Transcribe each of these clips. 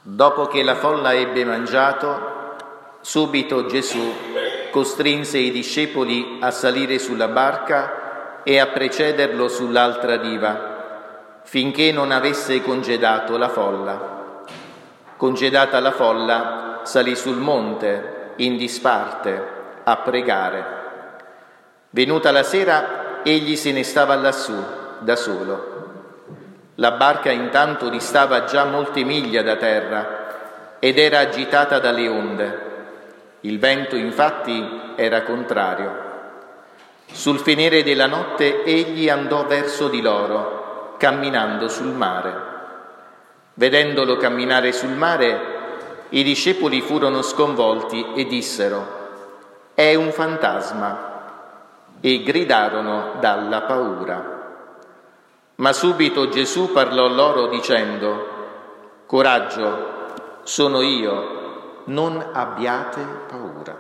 Dopo che la folla ebbe mangiato, subito Gesù costrinse i discepoli a salire sulla barca e a precederlo sull'altra riva, finché non avesse congedato la folla. Congedata la folla, salì sul monte, in disparte, a pregare. Venuta la sera, egli se ne stava lassù, da solo. La barca intanto distava già molte miglia da terra ed era agitata dalle onde. Il vento, infatti, era contrario. Sul finire della notte egli andò verso di loro, camminando sul mare. Vedendolo camminare sul mare, i discepoli furono sconvolti e dissero: «È un fantasma!» e gridarono dalla paura. Ma subito Gesù parlò loro dicendo: «Coraggio, sono io, non abbiate paura».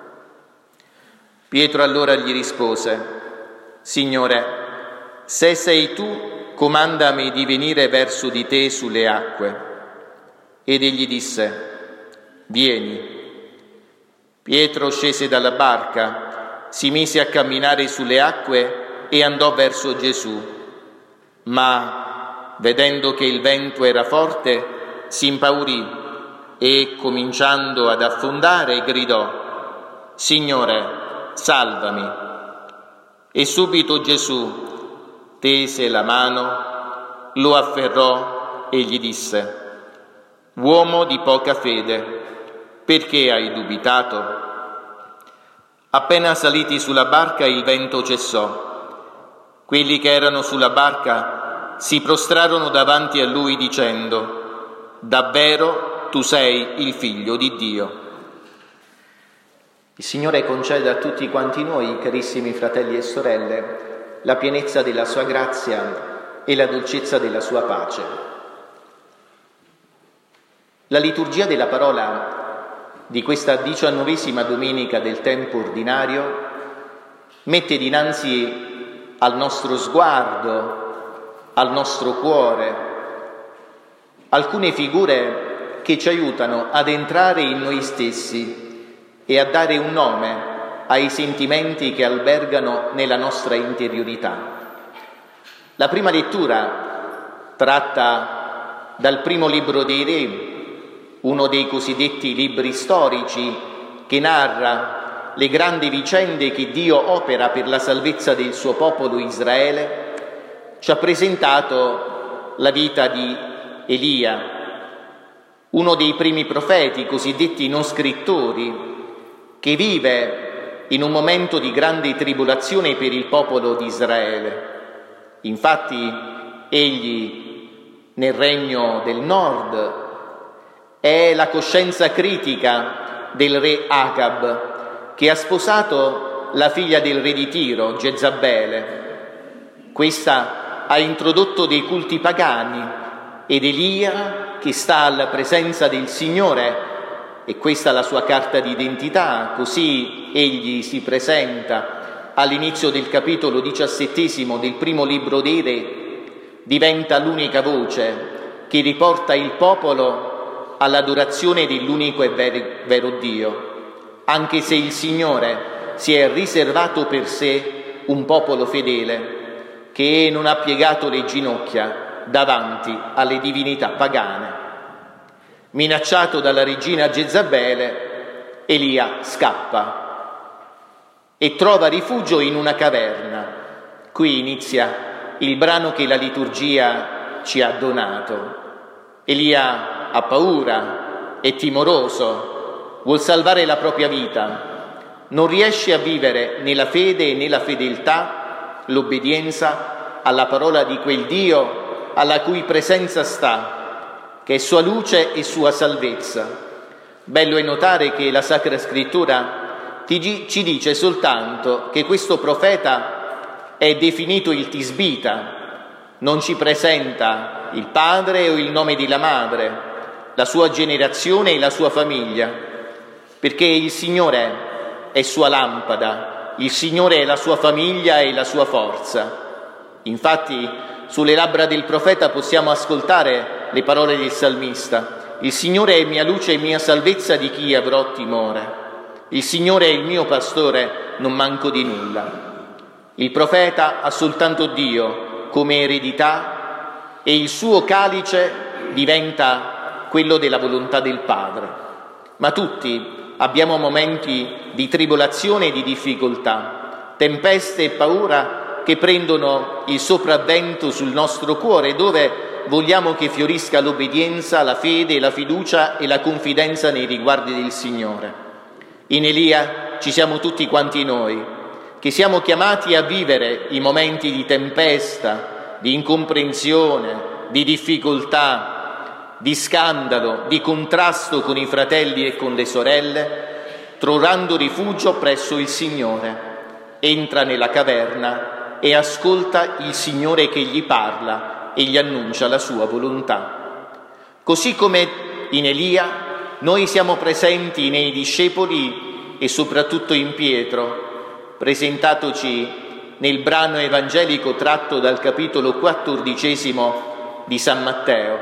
Pietro allora gli rispose: «Signore, se sei tu, comandami di venire verso di te sulle acque». Ed egli disse: «Vieni». Pietro scese dalla barca, si mise a camminare sulle acque e andò verso Gesù. Ma, vedendo che il vento era forte, si impaurì e, cominciando ad affondare, gridò: «Signore, salvami!» E subito Gesù tese la mano, lo afferrò e gli disse: «Uomo di poca fede, perché hai dubitato?» Appena saliti sulla barca, il vento cessò. Quelli che erano sulla barca si prostrarono davanti a lui dicendo: «Davvero tu sei il Figlio di Dio». Il Signore conceda a tutti quanti noi, carissimi fratelli e sorelle, la pienezza della sua grazia e la dolcezza della sua pace. La liturgia della parola di questa 19ª domenica del tempo ordinario mette dinanzi al nostro sguardo, al nostro cuore, alcune figure che ci aiutano ad entrare in noi stessi e a dare un nome ai sentimenti che albergano nella nostra interiorità. La prima lettura tratta dal primo libro dei Re, uno dei cosiddetti libri storici che narra le grandi vicende che Dio opera per la salvezza del suo popolo Israele. Ci ha presentato la vita di Elia, uno dei primi profeti cosiddetti non scrittori, che vive in un momento di grande tribolazione per il popolo di Israele. Infatti, egli nel regno del nord è la coscienza critica del re Acab, che ha sposato la figlia del re di Tiro, Jezabele. Questa ha introdotto dei culti pagani ed Elia, che sta alla presenza del Signore, e questa è la sua carta d'identità, così egli si presenta all'inizio del capitolo 17 del primo libro dei Re, diventa l'unica voce che riporta il popolo all'adorazione dell'unico e vero Dio, anche se il Signore si è riservato per sé un popolo fedele che non ha piegato le ginocchia davanti alle divinità pagane. Minacciato dalla regina Jezabele, Elia scappa e trova rifugio in una caverna. Qui inizia il brano che la liturgia ci ha donato. Elia ha paura, è timoroso, vuol salvare la propria vita, non riesce a vivere né la fede né la fedeltà, l'obbedienza alla parola di quel Dio alla cui presenza sta, che è sua luce e sua salvezza. Bello è notare che la Sacra Scrittura ci dice soltanto che questo profeta è definito il Tisbita, non ci presenta il padre o il nome della madre, la sua generazione e la sua famiglia, perché il Signore è sua lampada, il Signore è la sua famiglia e la sua forza. Infatti, sulle labbra del profeta possiamo ascoltare le parole del salmista: Il Signore è mia luce e mia salvezza, di chi avrò timore? Il Signore è il mio pastore, non manco di nulla. Il profeta ha soltanto Dio come eredità e il suo calice diventa quello della volontà del Padre. Ma tutti abbiamo momenti di tribolazione e di difficoltà, tempeste e paura che prendono il sopravvento sul nostro cuore, dove vogliamo che fiorisca l'obbedienza, la fede, la fiducia e la confidenza nei riguardi del Signore. In Elia ci siamo tutti quanti noi, che siamo chiamati a vivere i momenti di tempesta, di incomprensione, di difficoltà, di scandalo, di contrasto con i fratelli e con le sorelle, trovando rifugio presso il Signore. Entra nella caverna e ascolta il Signore che gli parla e gli annuncia la sua volontà. Così come in Elia, noi siamo presenti nei discepoli e soprattutto in Pietro, presentatoci nel brano evangelico tratto dal capitolo 14 di San Matteo.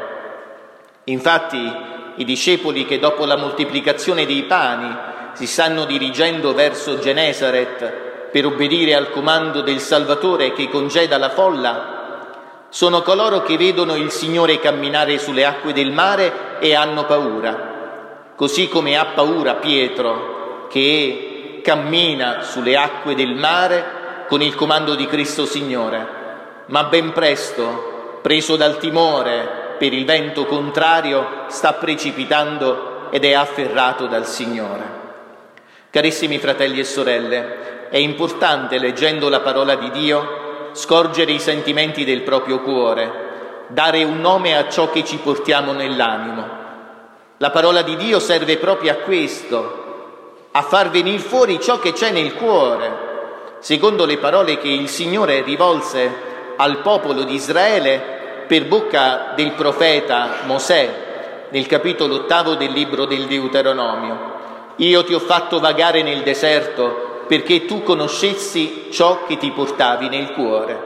Infatti, i discepoli che dopo la moltiplicazione dei pani si stanno dirigendo verso Genesaret per obbedire al comando del Salvatore che congeda la folla, sono coloro che vedono il Signore camminare sulle acque del mare e hanno paura, così come ha paura Pietro che cammina sulle acque del mare con il comando di Cristo Signore, ma ben presto, preso dal timore per il vento contrario, sta precipitando ed è afferrato dal Signore. Carissimi fratelli e sorelle, è importante, leggendo la parola di Dio, scorgere i sentimenti del proprio cuore, dare un nome a ciò che ci portiamo nell'animo. La parola di Dio serve proprio a questo, a far venire fuori ciò che c'è nel cuore, secondo le parole che il Signore rivolse al popolo di Israele per bocca del profeta Mosè, nel capitolo 8 del libro del Deuteronomio. Io ti ho fatto vagare nel deserto perché tu conoscessi ciò che ti portavi nel cuore.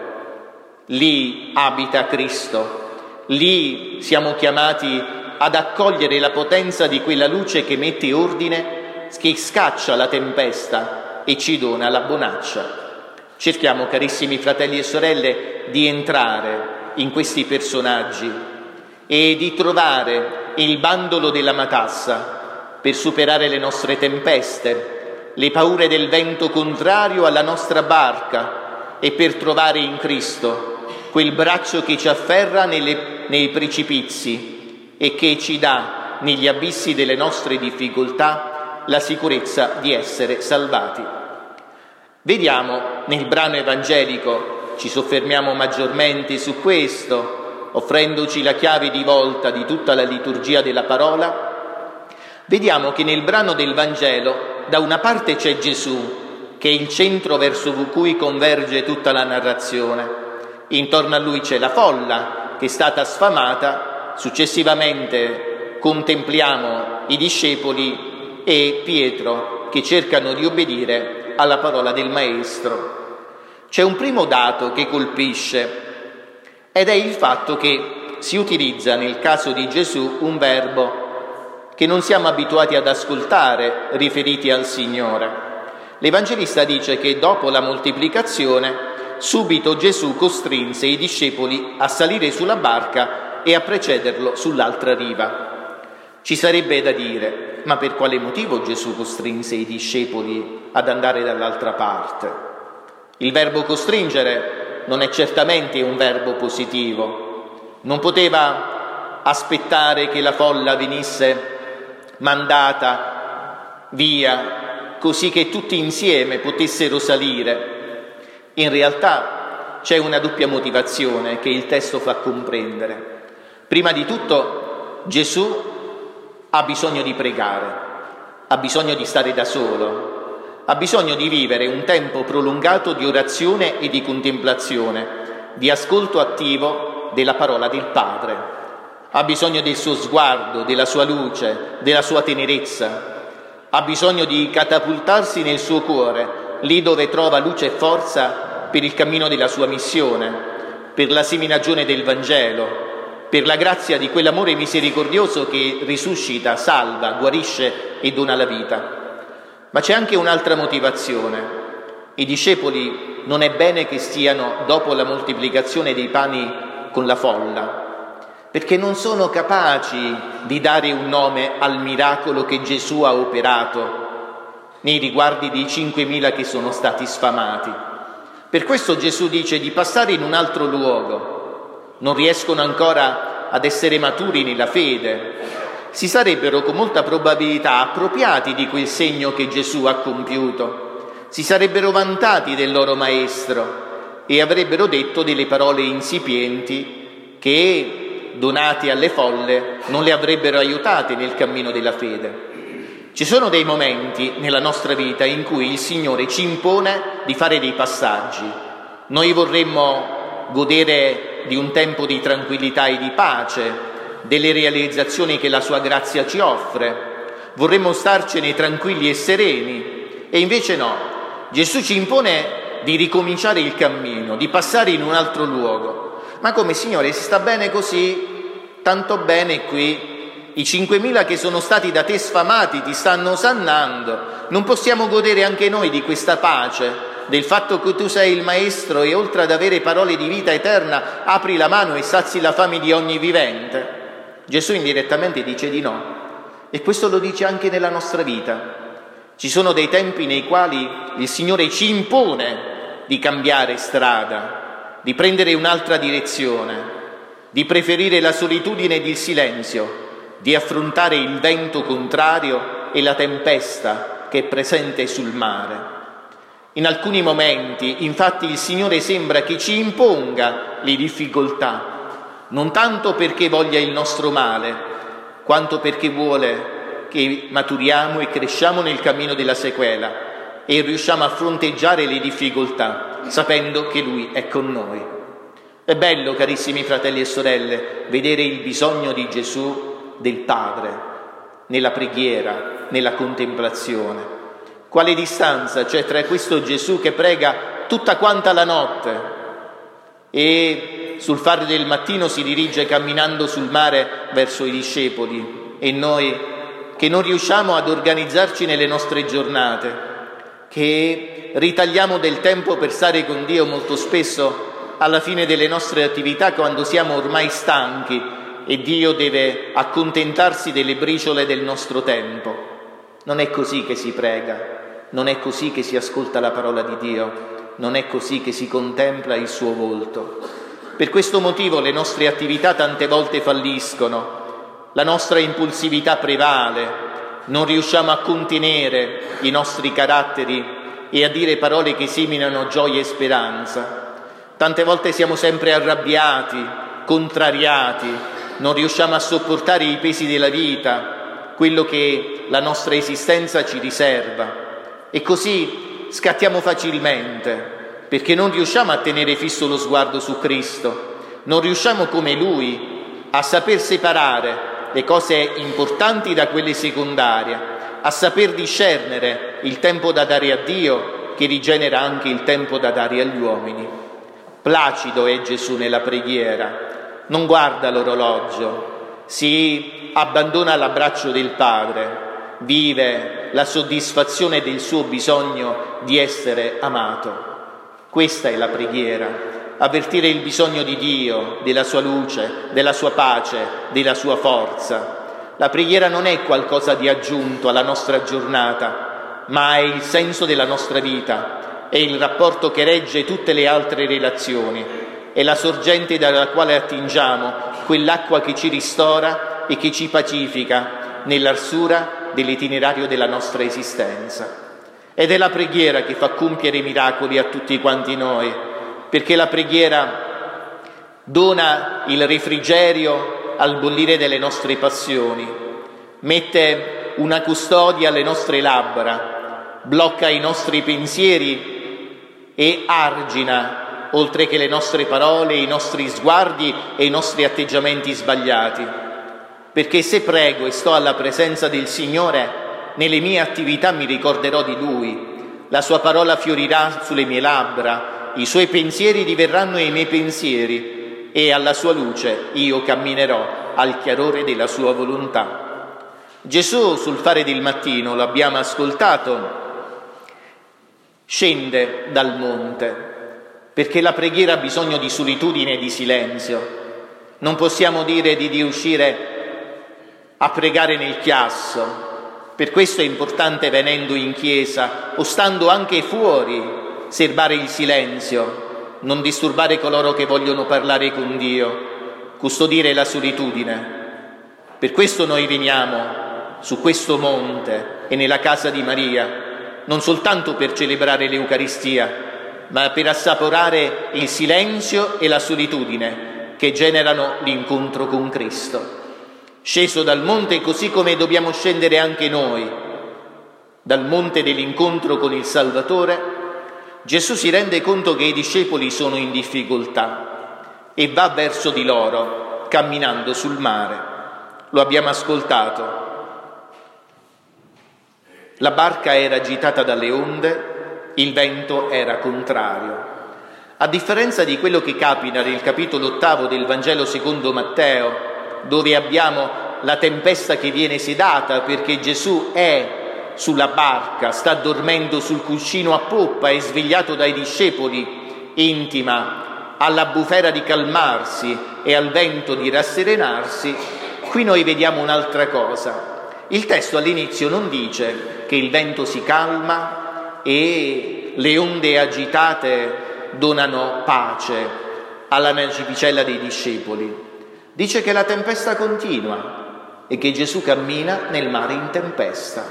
Lì abita Cristo, lì siamo chiamati ad accogliere la potenza di quella luce che mette ordine, che scaccia la tempesta e ci dona la bonaccia. Cerchiamo, carissimi fratelli e sorelle, di entrare in questi personaggi e di trovare il bandolo della matassa per superare le nostre tempeste, le paure del vento contrario alla nostra barca e per trovare in Cristo quel braccio che ci afferra nei precipizi e che ci dà negli abissi delle nostre difficoltà la sicurezza di essere salvati. Vediamo nel brano evangelico, ci soffermiamo maggiormente su questo, offrendoci la chiave di volta di tutta la liturgia della parola. Vediamo che nel brano del Vangelo da una parte c'è Gesù, che è il centro verso cui converge tutta la narrazione. Intorno a lui c'è la folla che è stata sfamata, successivamente contempliamo i discepoli e Pietro che cercano di obbedire alla parola del Maestro. C'è un primo dato che colpisce ed è il fatto che si utilizza nel caso di Gesù un verbo che non siamo abituati ad ascoltare riferiti al Signore. L'Evangelista dice che dopo la moltiplicazione subito Gesù costrinse i discepoli a salire sulla barca e a precederlo sull'altra riva. Ci sarebbe da dire, ma per quale motivo Gesù costrinse i discepoli ad andare dall'altra parte? Il verbo costringere non è certamente un verbo positivo. Non poteva aspettare che la folla venisse mandata via così che tutti insieme potessero salire. In realtà c'è una doppia motivazione che il testo fa comprendere. Prima di tutto Gesù ha bisogno di pregare, ha bisogno di stare da solo, ha bisogno di vivere un tempo prolungato di orazione e di contemplazione, di ascolto attivo della parola del Padre. Ha bisogno del suo sguardo, della sua luce, della sua tenerezza. Ha bisogno di catapultarsi nel suo cuore, lì dove trova luce e forza per il cammino della sua missione, per la seminagione del Vangelo, per la grazia di quell'amore misericordioso che risuscita, salva, guarisce e dona la vita. Ma c'è anche un'altra motivazione. I discepoli non è bene che stiano dopo la moltiplicazione dei pani con la folla, perché non sono capaci di dare un nome al miracolo che Gesù ha operato nei riguardi dei 5.000 che sono stati sfamati. Per questo Gesù dice di passare in un altro luogo. Non riescono ancora ad essere maturi nella fede. Si sarebbero con molta probabilità appropriati di quel segno che Gesù ha compiuto. Si sarebbero vantati del loro maestro e avrebbero detto delle parole insipienti che, donate alle folle, non le avrebbero aiutate nel cammino della fede. Ci sono dei momenti nella nostra vita in cui il Signore ci impone di fare dei passaggi. Noi vorremmo godere di un tempo di tranquillità e di pace, delle realizzazioni che la sua grazia ci offre. Vorremmo starcene tranquilli e sereni, e invece no. Gesù ci impone di ricominciare il cammino, di passare in un altro luogo. Ma come, Signore, si sta bene così? Tanto bene qui? I 5.000 che sono stati da te sfamati ti stanno osannando. Non possiamo godere anche noi di questa pace, del fatto che tu sei il Maestro e oltre ad avere parole di vita eterna apri la mano e sazi la fame di ogni vivente? Gesù indirettamente dice di no, e questo lo dice anche nella nostra vita. Ci sono dei tempi nei quali il Signore ci impone di cambiare strada, di prendere un'altra direzione, di preferire la solitudine ed il silenzio, di affrontare il vento contrario e la tempesta che è presente sul mare. In alcuni momenti, infatti, il Signore sembra che ci imponga le difficoltà, non tanto perché voglia il nostro male, quanto perché vuole che maturiamo e cresciamo nel cammino della sequela e riusciamo a fronteggiare le difficoltà, sapendo che Lui è con noi. È bello, carissimi fratelli e sorelle, vedere il bisogno di Gesù del Padre nella preghiera, nella contemplazione. Quale distanza c'è tra questo Gesù che prega tutta quanta la notte e sul fare del mattino si dirige camminando sul mare verso i discepoli, e noi che non riusciamo ad organizzarci nelle nostre giornate, che ritagliamo del tempo per stare con Dio molto spesso alla fine delle nostre attività quando siamo ormai stanchi e Dio deve accontentarsi delle briciole del nostro tempo. Non è così che si prega, non è così che si ascolta la parola di Dio, non è così che si contempla il suo volto. Per questo motivo le nostre attività tante volte falliscono, la nostra impulsività prevale, non riusciamo a contenere i nostri caratteri e a dire parole che seminano gioia e speranza. Tante volte siamo sempre arrabbiati, contrariati, non riusciamo a sopportare i pesi della vita, quello che la nostra esistenza ci riserva, e così scattiamo facilmente, perché non riusciamo a tenere fisso lo sguardo su Cristo, non riusciamo come Lui a saper separare le cose importanti da quelle secondarie, a saper discernere il tempo da dare a Dio che rigenera anche il tempo da dare agli uomini. Placido è Gesù nella preghiera, non guarda l'orologio, si abbandona all'abbraccio del Padre, vive la soddisfazione del suo bisogno di essere amato. Questa è la preghiera, avvertire il bisogno di Dio, della sua luce, della sua pace, della sua forza. La preghiera non è qualcosa di aggiunto alla nostra giornata, ma è il senso della nostra vita, è il rapporto che regge tutte le altre relazioni. È la sorgente dalla quale attingiamo quell'acqua che ci ristora e che ci pacifica nell'arsura dell'itinerario della nostra esistenza. Ed è la preghiera che fa compiere miracoli a tutti quanti noi, perché la preghiera dona il refrigerio al bollire delle nostre passioni, mette una custodia alle nostre labbra, blocca i nostri pensieri e argina oltre che le nostre parole, i nostri sguardi e i nostri atteggiamenti sbagliati. Perché se prego e sto alla presenza del Signore, nelle mie attività mi ricorderò di Lui, la sua parola fiorirà sulle mie labbra, i suoi pensieri diverranno i miei pensieri, e alla sua luce io camminerò al chiarore della sua volontà. Gesù sul fare del mattino, lo abbiamo ascoltato, scende dal monte perché la preghiera ha bisogno di solitudine e di silenzio. Non possiamo dire di uscire a pregare nel chiasso. Per questo è importante, venendo in chiesa o stando anche fuori, serbare il silenzio, non disturbare coloro che vogliono parlare con Dio, custodire la solitudine. Per questo noi veniamo su questo monte e nella casa di Maria, non soltanto per celebrare l'Eucaristia, ma per assaporare il silenzio e la solitudine che generano l'incontro con Cristo. Sceso dal monte, così come dobbiamo scendere anche noi, dal monte dell'incontro con il Salvatore, Gesù si rende conto che i discepoli sono in difficoltà e va verso di loro, camminando sul mare. Lo abbiamo ascoltato. La barca era agitata dalle onde, il vento era contrario. A differenza di quello che capita nel capitolo 8 del Vangelo secondo Matteo, dove abbiamo la tempesta che viene sedata perché Gesù è sulla barca, sta dormendo sul cuscino a poppa, è svegliato dai discepoli, intima alla bufera di calmarsi e al vento di rasserenarsi. Qui noi vediamo un'altra cosa. Il testo all'inizio non dice che il vento si calma e le onde agitate donano pace alla navicella dei discepoli. Dice che la tempesta continua e che Gesù cammina nel mare in tempesta.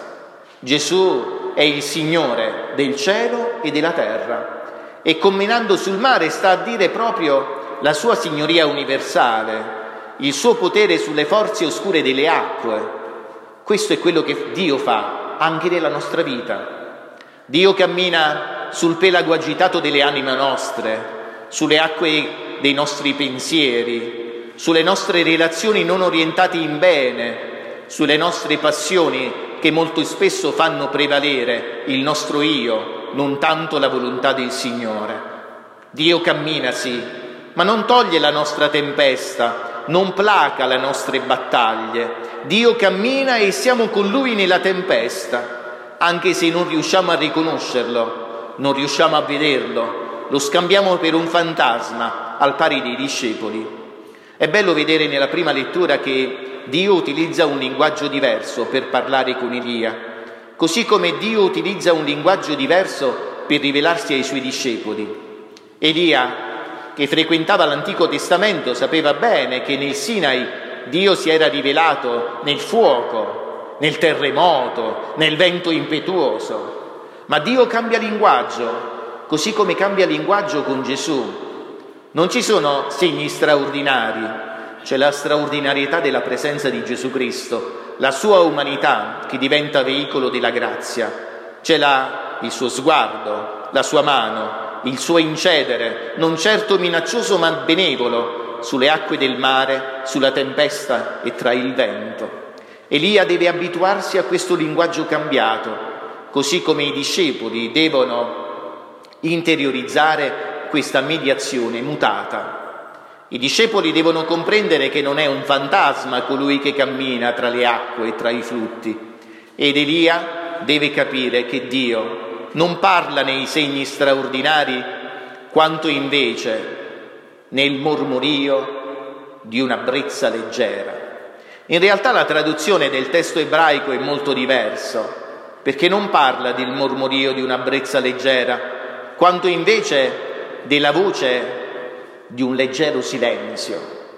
Gesù è il Signore del cielo e della terra e camminando sul mare sta a dire proprio la sua signoria universale, il suo potere sulle forze oscure delle acque. Questo è quello che Dio fa anche nella nostra vita. Dio cammina sul pelago agitato delle anime nostre, sulle acque dei nostri pensieri, sulle nostre relazioni non orientate in bene, sulle nostre passioni che molto spesso fanno prevalere il nostro io, non tanto la volontà del Signore. Dio cammina, sì, ma non toglie la nostra tempesta, non placa le nostre battaglie. Dio cammina e siamo con Lui nella tempesta, anche se non riusciamo a riconoscerlo, non riusciamo a vederlo, lo scambiamo per un fantasma al pari dei discepoli. È bello vedere nella prima lettura che Dio utilizza un linguaggio diverso per parlare con Elia, così come Dio utilizza un linguaggio diverso per rivelarsi ai suoi discepoli. Elia, che frequentava l'Antico Testamento, sapeva bene che nel Sinai Dio si era rivelato nel fuoco, nel terremoto, nel vento impetuoso. Ma Dio cambia linguaggio, così come cambia linguaggio con Gesù. Non ci sono segni straordinari, c'è la straordinarietà della presenza di Gesù Cristo, la sua umanità che diventa veicolo della grazia, c'è il suo sguardo, la sua mano, il suo incedere, non certo minaccioso ma benevolo, sulle acque del mare, sulla tempesta e tra il vento. Elia deve abituarsi a questo linguaggio cambiato, così come i discepoli devono interiorizzare questa mediazione mutata. I discepoli devono comprendere che non è un fantasma colui che cammina tra le acque e tra i flutti, ed Elia deve capire che Dio non parla nei segni straordinari, quanto invece nel mormorio di una brezza leggera. In realtà la traduzione del testo ebraico è molto diverso, perché non parla del mormorio di una brezza leggera, quanto invece della voce di un leggero silenzio.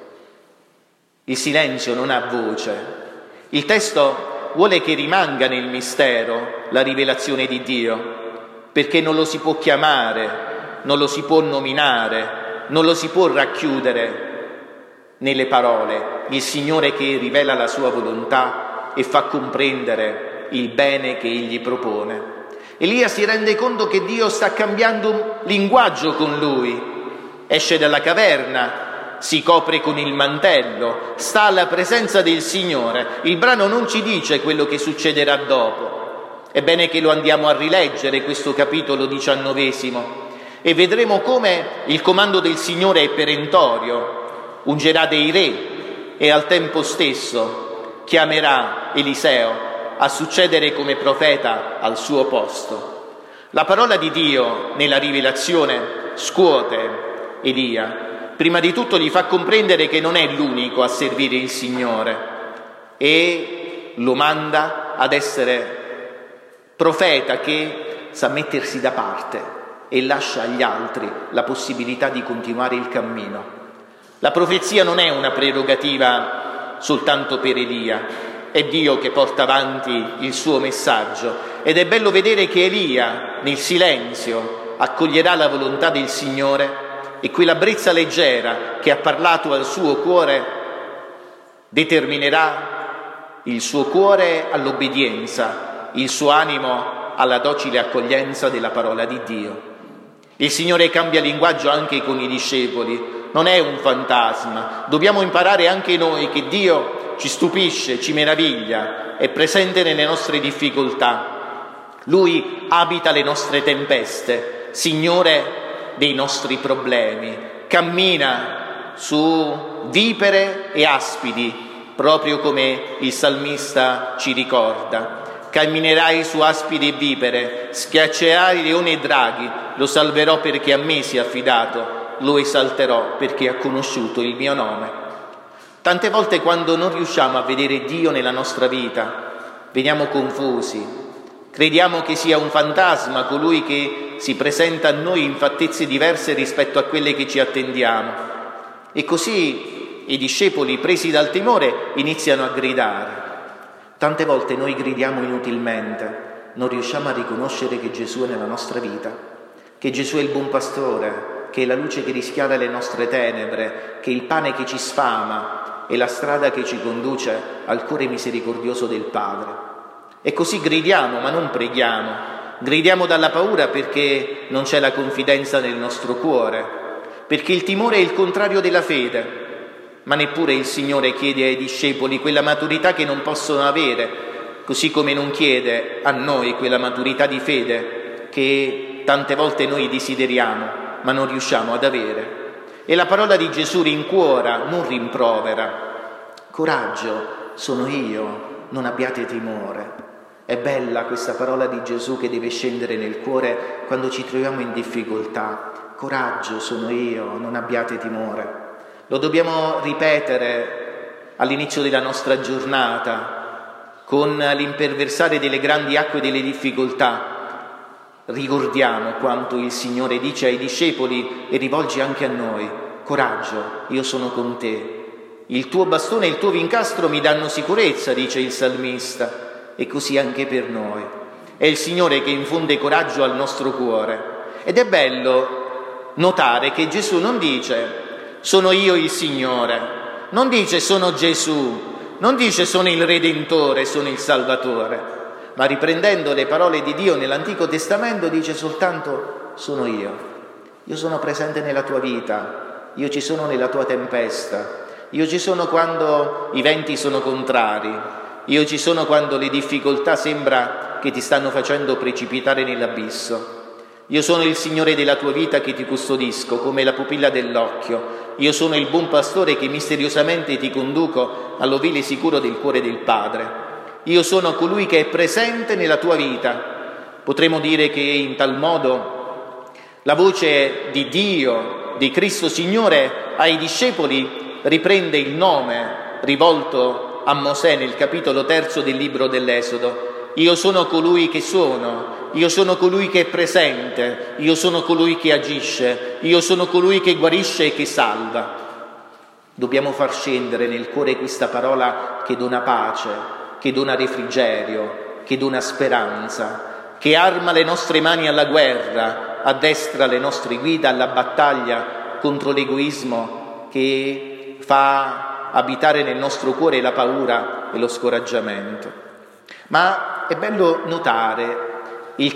Il silenzio non ha voce. Il testo vuole che rimanga nel mistero la rivelazione di Dio, perché non lo si può chiamare, non lo si può nominare, non lo si può racchiudere nelle parole. Il Signore che rivela la sua volontà e fa comprendere il bene che Egli propone. Elia si rende conto che Dio sta cambiando linguaggio con lui, esce dalla caverna, si copre con il mantello, sta alla presenza del Signore. Il brano non ci dice quello che succederà dopo. È bene che lo andiamo a rileggere questo capitolo 19 e vedremo come il comando del Signore è perentorio. ungerà dei re e al tempo stesso chiamerà Eliseo a succedere come profeta al suo posto. La parola di Dio nella rivelazione scuote Elia. Prima di tutto gli fa comprendere che non è l'unico a servire il Signore e lo manda ad essere profeta che sa mettersi da parte e lascia agli altri la possibilità di continuare il cammino. La profezia non è una prerogativa soltanto per Elia, è Dio che porta avanti il suo messaggio ed è bello vedere che Elia nel silenzio accoglierà la volontà del Signore e quella brezza leggera che ha parlato al suo cuore determinerà il suo cuore all'obbedienza, il suo animo alla docile accoglienza della parola di Dio. Il Signore cambia linguaggio anche con i discepoli, non è un fantasma. Dobbiamo imparare anche noi che Dio ci stupisce, ci meraviglia, è presente nelle nostre difficoltà. Lui abita le nostre tempeste, Signore dei nostri problemi, cammina su vipere e aspidi, proprio come il salmista ci ricorda. Camminerai su aspidi e vipere, schiaccerai leoni e draghi, lo salverò perché a me si è affidato, lo esalterò perché ha conosciuto il mio nome. Tante volte quando non riusciamo a vedere Dio nella nostra vita, veniamo confusi, crediamo che sia un fantasma colui che si presenta a noi in fattezze diverse rispetto a quelle che ci attendiamo. E così i discepoli, presi dal timore, iniziano a gridare. Tante volte noi gridiamo inutilmente, non riusciamo a riconoscere che Gesù è nella nostra vita, che Gesù è il buon pastore, che è la luce che rischiara le nostre tenebre, che è il pane che ci sfama, è la strada che ci conduce al cuore misericordioso del Padre. E così gridiamo, ma non preghiamo. Gridiamo dalla paura perché non c'è la confidenza nel nostro cuore, perché il timore è il contrario della fede. Ma neppure il Signore chiede ai discepoli quella maturità che non possono avere, così come non chiede a noi quella maturità di fede che tante volte noi desideriamo, ma non riusciamo ad avere. E la parola di Gesù rincuora, non rimprovera. Coraggio, sono io, non abbiate timore. È bella questa parola di Gesù che deve scendere nel cuore quando ci troviamo in difficoltà. Coraggio, sono io, non abbiate timore. Lo dobbiamo ripetere all'inizio della nostra giornata, con l'imperversare delle grandi acque delle difficoltà. Ricordiamo quanto il Signore dice ai discepoli e rivolge anche a noi: coraggio, io sono con te, il tuo bastone e il tuo vincastro mi danno sicurezza, dice il salmista, e così anche per noi. È il Signore che infonde coraggio al nostro cuore. Ed è bello notare che Gesù non dice sono io il Signore, non dice sono Gesù, non dice sono il Redentore, sono il Salvatore, ma riprendendo le parole di Dio nell'Antico Testamento dice soltanto sono io sono presente nella tua vita, io ci sono nella tua tempesta, io ci sono quando i venti sono contrari, io ci sono quando le difficoltà sembra che ti stanno facendo precipitare nell'abisso. Io sono il Signore della tua vita che ti custodisco come la pupilla dell'occhio. Io sono il buon pastore che misteriosamente ti conduco all'ovile sicuro del cuore del Padre. Io sono colui che è presente nella tua vita. Potremmo dire che in tal modo la voce di Dio, di Cristo Signore, ai discepoli riprende il nome rivolto a Mosè nel capitolo 3 del libro dell'Esodo. Io sono colui che sono, io sono colui che è presente, io sono colui che agisce, io sono colui che guarisce e che salva. Dobbiamo far scendere nel cuore questa parola che dona pace, che dona refrigerio, che dona speranza, che arma le nostre mani alla guerra, addestra le nostre guida alla battaglia contro l'egoismo che fa abitare nel nostro cuore la paura e lo scoraggiamento. Ma è bello notare il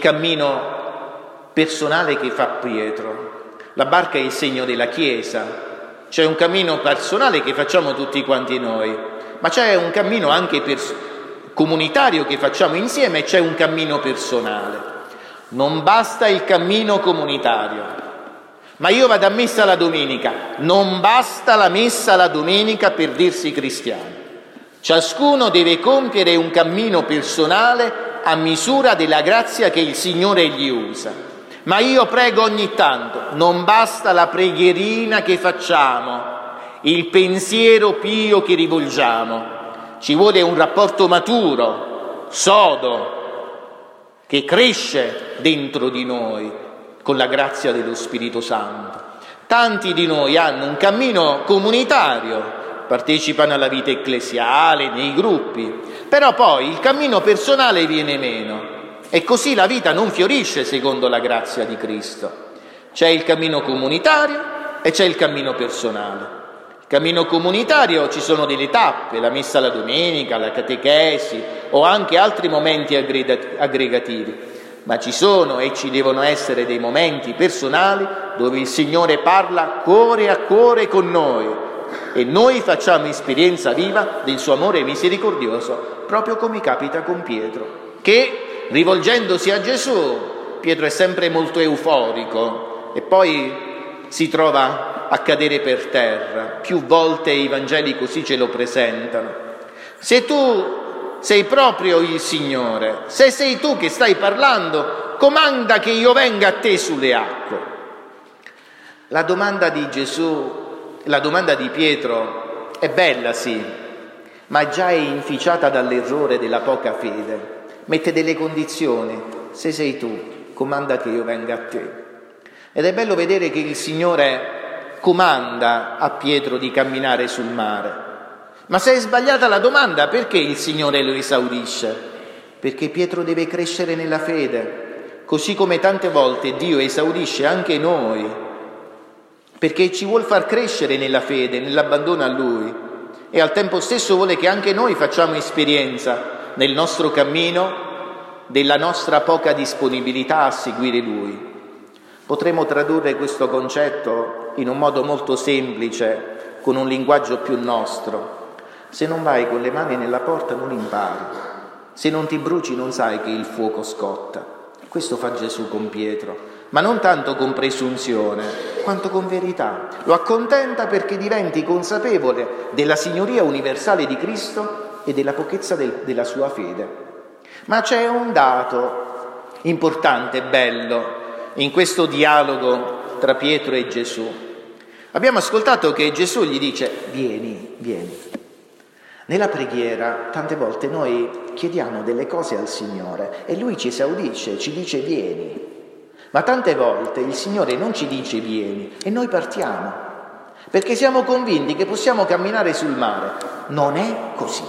cammino personale che fa Pietro. La barca è il segno della Chiesa, c'è un cammino personale che facciamo tutti quanti noi, ma c'è un cammino anche comunitario che facciamo insieme e c'è un cammino personale. Non basta il cammino comunitario, Ma io vado a messa la domenica. Non basta la messa la domenica per dirsi cristiano. Ciascuno deve compiere un cammino personale a misura della grazia che il Signore gli usa. Ma io prego ogni tanto. Non basta la preghierina che facciamo, il pensiero pio che rivolgiamo. Ci vuole un rapporto maturo, sodo, che cresce dentro di noi con la grazia dello Spirito Santo. Tanti di noi hanno un cammino comunitario, partecipano alla vita ecclesiale, nei gruppi, però poi il cammino personale viene meno e così la vita non fiorisce secondo la grazia di Cristo. C'è il cammino comunitario e c'è il cammino personale. Il cammino comunitario ci sono delle tappe, la messa la domenica, la catechesi o anche altri momenti aggregativi. Ma ci sono e ci devono essere dei momenti personali dove il Signore parla cuore a cuore con noi e noi facciamo esperienza viva del suo amore misericordioso, proprio come capita con Pietro, che rivolgendosi a Gesù, Pietro è sempre molto euforico e poi si trova a cadere per terra. Più volte i Vangeli così ce lo presentano. Se tu sei proprio il Signore, se sei tu che stai parlando, comanda che io venga a te sulle acque. La domanda di Gesù, la domanda di Pietro è bella, sì, ma già è inficiata dall'errore della poca fede. Mette delle condizioni: se sei tu, comanda che io venga a te. Ed è bello vedere che il Signore comanda a Pietro di camminare sul mare. Ma se è sbagliata la domanda, perché il Signore lo esaudisce? Perché Pietro deve crescere nella fede, così come tante volte Dio esaudisce anche noi, perché ci vuol far crescere nella fede, nell'abbandono a Lui, e al tempo stesso vuole che anche noi facciamo esperienza nel nostro cammino della nostra poca disponibilità a seguire Lui. Potremmo tradurre questo concetto in un modo molto semplice, con un linguaggio più nostro. Se non vai con le mani nella porta non impari, se non ti bruci non sai che il fuoco scotta. Questo fa Gesù con Pietro, ma non tanto con presunzione, quanto con verità. Lo accontenta perché diventi consapevole della signoria universale di Cristo e della pochezza della sua fede. Ma c'è un dato importante, bello, in questo dialogo tra Pietro e Gesù. Abbiamo ascoltato che Gesù gli dice: vieni, vieni. Nella preghiera tante volte noi chiediamo delle cose al Signore e Lui ci esaudisce, ci dice vieni. Ma tante volte il Signore non ci dice vieni e noi partiamo, perché siamo convinti che possiamo camminare sul mare. Non è così.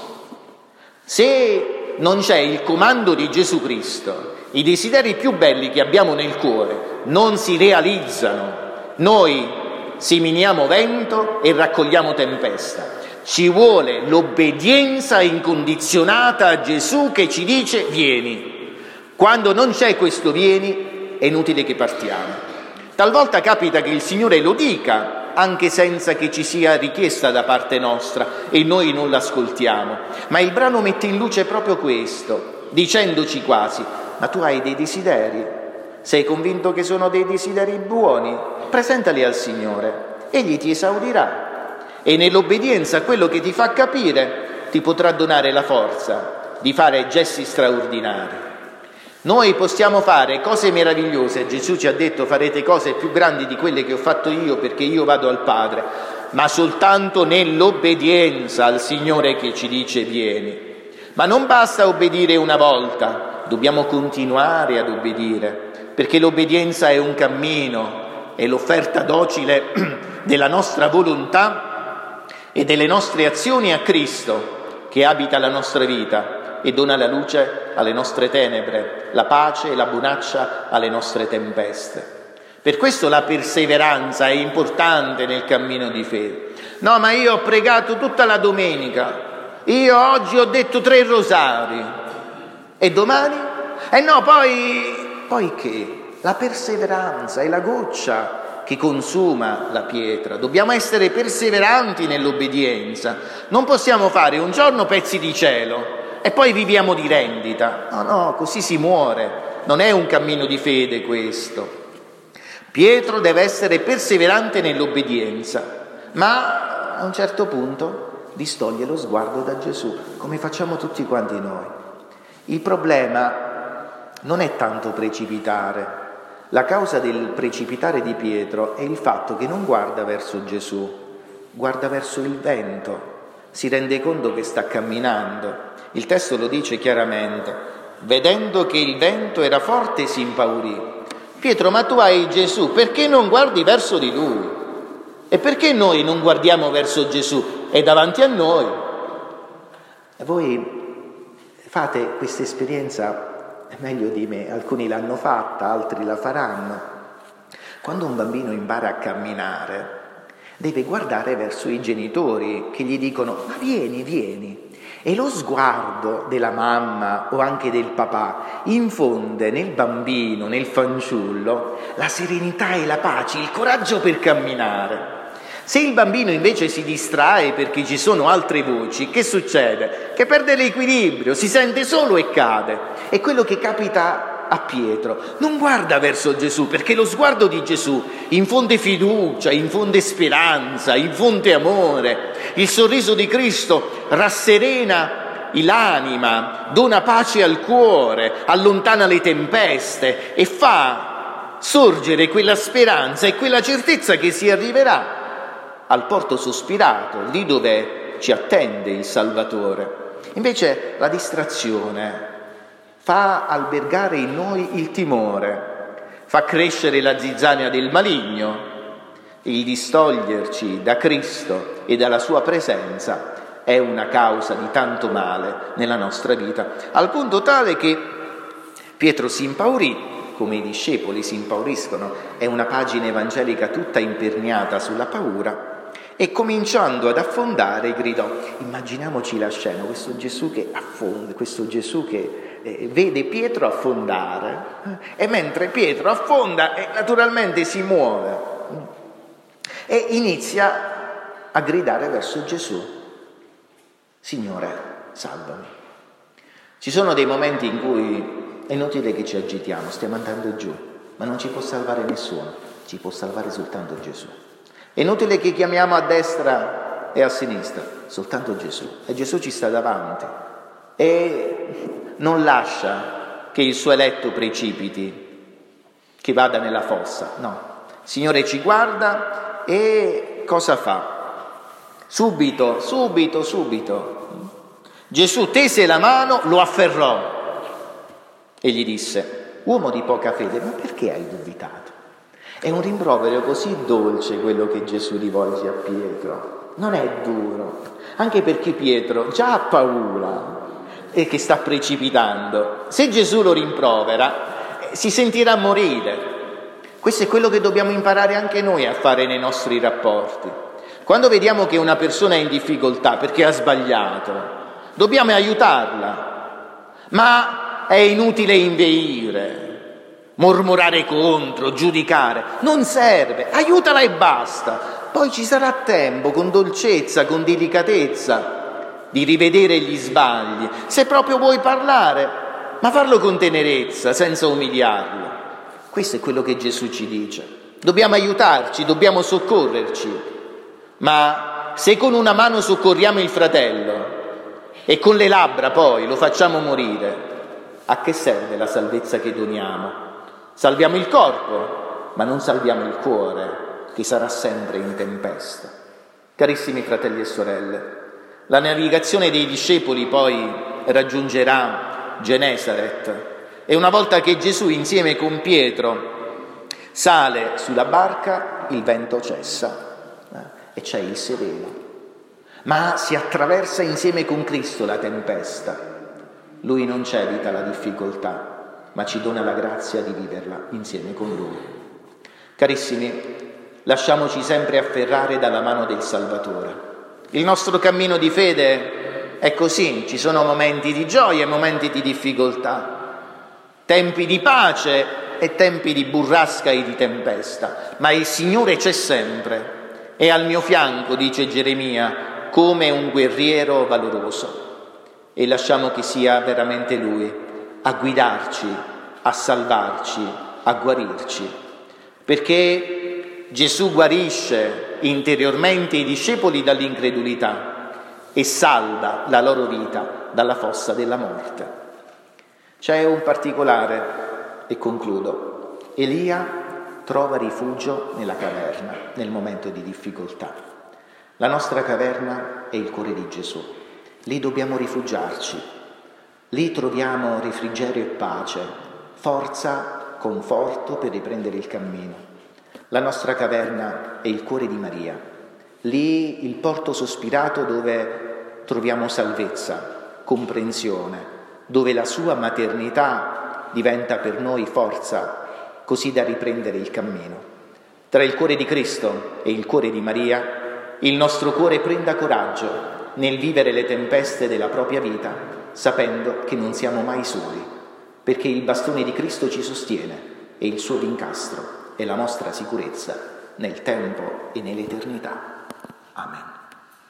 Se non c'è il comando di Gesù Cristo, i desideri più belli che abbiamo nel cuore non si realizzano. Noi seminiamo vento e raccogliamo tempesta. Ci vuole l'obbedienza incondizionata a Gesù che ci dice vieni. Quando non c'è questo vieni è inutile che partiamo. Talvolta capita che il Signore lo dica anche senza che ci sia richiesta da parte nostra e noi non l'ascoltiamo. Ma il brano mette in luce proprio questo, dicendoci quasi: ma tu hai dei desideri? Sei convinto che sono dei desideri buoni? Presentali al Signore, Egli ti esaudirà. E nell'obbedienza a quello che ti fa capire ti potrà donare la forza di fare gesti straordinari. Noi possiamo fare cose meravigliose, Gesù ci ha detto: farete cose più grandi di quelle che ho fatto io perché io vado al Padre, ma soltanto nell'obbedienza al Signore che ci dice vieni. Ma non basta obbedire una volta, dobbiamo continuare ad obbedire, perché l'obbedienza è un cammino, è l'offerta docile della nostra volontà e delle nostre azioni a Cristo che abita la nostra vita e dona la luce alle nostre tenebre, la pace e la bonaccia alle nostre tempeste. Per questo la perseveranza è importante nel cammino di fede. No, ma io ho pregato tutta la domenica, io oggi ho detto 3 rosari e domani? No, poi che? La perseveranza è la goccia che consuma la pietra. Dobbiamo essere perseveranti nell'obbedienza. Non possiamo fare un giorno pezzi di cielo e poi viviamo di rendita. No, così si muore. Non è un cammino di fede questo. Pietro deve essere perseverante nell'obbedienza, ma a un certo punto distoglie lo sguardo da Gesù, come facciamo tutti quanti noi. Il problema non è tanto precipitare. La causa del precipitare di Pietro è il fatto che non guarda verso Gesù, guarda verso il vento, si rende conto che sta camminando. Il testo lo dice chiaramente: vedendo che il vento era forte si impaurì. Pietro, ma tu hai Gesù, perché non guardi verso di Lui? E perché noi non guardiamo verso Gesù? È davanti a noi. E voi fate questa esperienza meglio di me, alcuni l'hanno fatta, altri la faranno. Quando un bambino impara a camminare, deve guardare verso i genitori che gli dicono: ma vieni, vieni. E lo sguardo della mamma o anche del papà infonde nel bambino, nel fanciullo, la serenità e la pace, il coraggio per camminare. Se il bambino invece si distrae perché ci sono altre voci, che succede? Che perde l'equilibrio, si sente solo e cade. È quello che capita a Pietro. Non guarda verso Gesù, perché lo sguardo di Gesù infonde fiducia, infonde speranza, infonde amore. Il sorriso di Cristo rasserena l'anima, dona pace al cuore, allontana le tempeste e fa sorgere quella speranza e quella certezza che si arriverà al porto sospirato, lì dove ci attende il Salvatore. Invece la distrazione fa albergare in noi il timore, fa crescere la zizzania del maligno. Il distoglierci da Cristo e dalla sua presenza è una causa di tanto male nella nostra vita, al punto tale che Pietro si impaurì, come i discepoli si impauriscono. È una pagina evangelica tutta imperniata sulla paura. E cominciando ad affondare gridò. Immaginiamoci la scena, questo Gesù che affonda, questo Gesù che vede Pietro affondare, e mentre Pietro affonda naturalmente si muove e inizia a gridare verso Gesù: Signore, salvami. Ci sono dei momenti in cui è inutile che ci agitiamo, stiamo andando giù, ma non ci può salvare nessuno, ci può salvare soltanto Gesù. È inutile che chiamiamo a destra e a sinistra, soltanto Gesù. E Gesù ci sta davanti e non lascia che il suo eletto precipiti, che vada nella fossa. No, il Signore ci guarda e cosa fa? Subito. Gesù tese la mano, lo afferrò e gli disse: uomo di poca fede, ma perché hai dubitato? È un rimprovero così dolce quello che Gesù rivolge a Pietro, non è duro, anche perché Pietro già ha paura e che sta precipitando. Se Gesù lo rimprovera, si sentirà morire. Questo è quello che dobbiamo imparare anche noi a fare nei nostri rapporti. Quando vediamo che una persona è in difficoltà perché ha sbagliato, dobbiamo aiutarla, ma è inutile inveire, mormorare contro, giudicare, non serve, aiutala e basta. Poi ci sarà tempo, con dolcezza, con delicatezza, di rivedere gli sbagli. Se proprio vuoi parlare, ma farlo con tenerezza, senza umiliarlo. Questo è quello che Gesù ci dice. Dobbiamo aiutarci, dobbiamo soccorrerci, ma se con una mano soccorriamo il fratello e con le labbra poi lo facciamo morire, a che serve la salvezza che doniamo? Salviamo il corpo, ma non salviamo il cuore, che sarà sempre in tempesta. Carissimi fratelli e sorelle, la navigazione dei discepoli poi raggiungerà Genesaret e una volta che Gesù insieme con Pietro sale sulla barca, il vento cessa e c'è il sereno, ma si attraversa insieme con Cristo la tempesta. Lui non ci evita la difficoltà, ma ci dona la grazia di viverla insieme con Lui. Carissimi, lasciamoci sempre afferrare dalla mano del Salvatore. Il nostro cammino di fede è così, ci sono momenti di gioia e momenti di difficoltà, tempi di pace e tempi di burrasca e di tempesta, ma il Signore c'è sempre, è al mio fianco, dice Geremia, come un guerriero valoroso. E lasciamo che sia veramente Lui a guidarci, a salvarci, a guarirci. perché Gesù guarisce interiormente i discepoli dall'incredulità e salva la loro vita dalla fossa della morte. C'è un particolare, e concludo. Elia trova rifugio nella caverna nel momento di difficoltà. La nostra caverna è il cuore di Gesù. Lì dobbiamo rifugiarci. Lì troviamo refrigerio e pace, forza, conforto per riprendere il cammino. La nostra caverna è il cuore di Maria. Lì il porto sospirato dove troviamo salvezza, comprensione, dove la sua maternità diventa per noi forza, così da riprendere il cammino. Tra il cuore di Cristo e il cuore di Maria, il nostro cuore prenda coraggio nel vivere le tempeste della propria vita, sapendo che non siamo mai soli, perché il bastone di Cristo ci sostiene e il suo vincastro è la nostra sicurezza nel tempo e nell'eternità. Amen.